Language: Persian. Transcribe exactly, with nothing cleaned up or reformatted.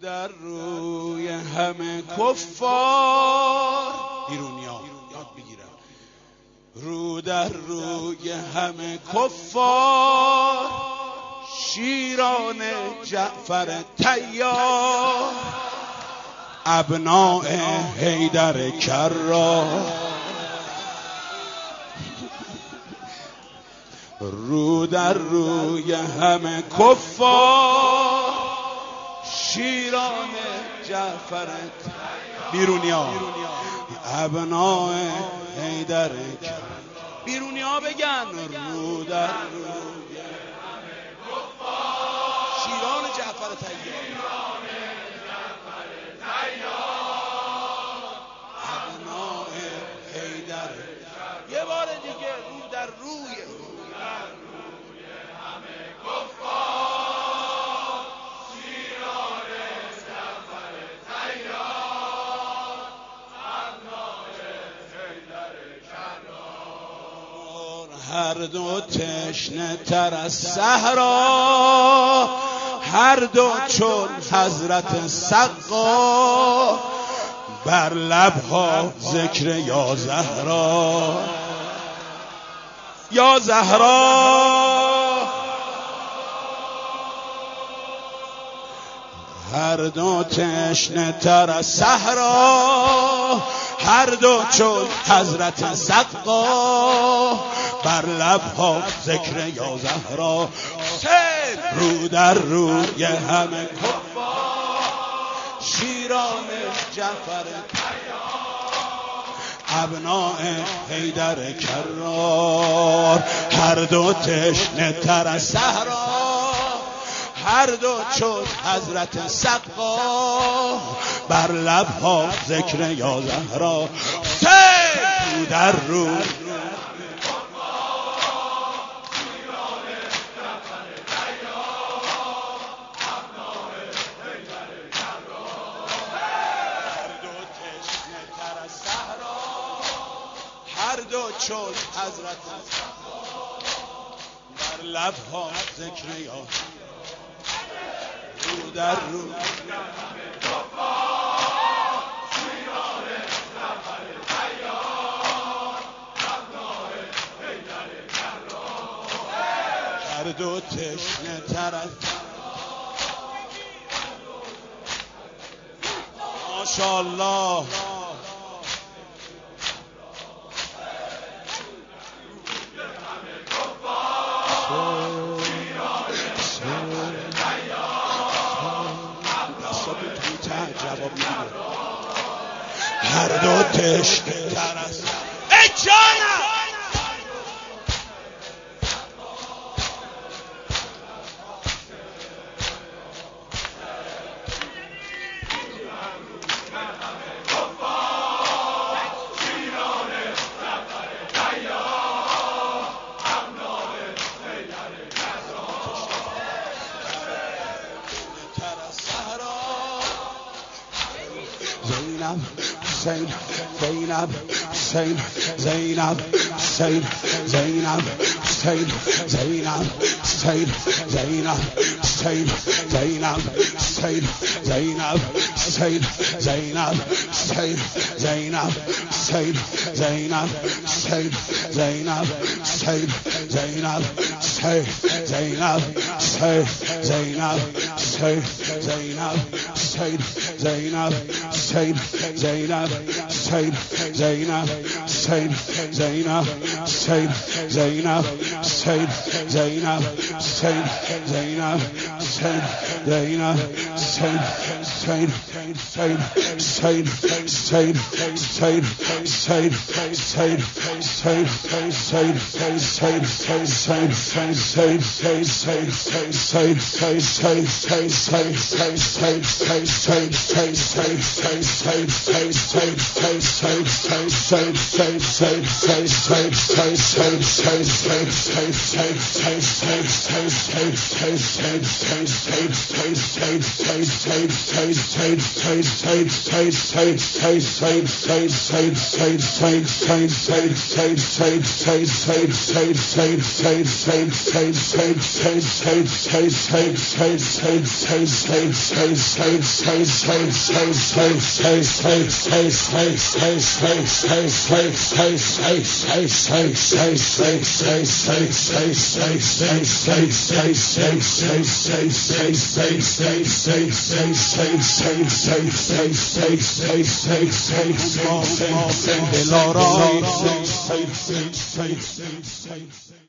در روی همه کفار ایرونیا یاد بگیرن، رو در روی همه کفار شیران جعفر طیار ابناء حیدر کرار. رو در روی همه کفار شیران جعفر بیرونیا ابناء حیدر کرار. بیرونیا بگن رو در روی همه کفار شیران جعفر طیار ابناء حیدر. یه بار دیگه رو در روی هر دو تشنه تر از صحرا، هر دو چون حضرت سقا، بر لبها ذکر یا زهرا یا زهرا. هر دو تشنه تر از صحرا، هر دو چون حضرت سقا، بر لبها ذکر یا زهرا. رو در روی همه کفار شیران جعفر ابناء حیدر کرار. هر دو تشنه تر از صحرا، هر دو چون حضرت سقا، بر لبها ذکر یا زهرا. رو در رو هر دو چون حضرت بر لبها ذکر یا رو در رو هر دو تشنه تر از ماشاءالله. هر دو تشنه تر از ای جانم Zainab, Zainab, Zainab, Zainab, Zainab, Zainab, Zainab, Zainab, Zainab, Zainab, Zainab, Zainab, Zainab, Zainab, Zainab, Zainab, Zainab, Zainab, Said Zainab, Said Zainab, Said Zainab, Said Zainab, Said Zainab, Said Zainab, Said Zainab, Said Zainab, Said Said Said Said Said Said Said Said Said Said Said Said Said Lord,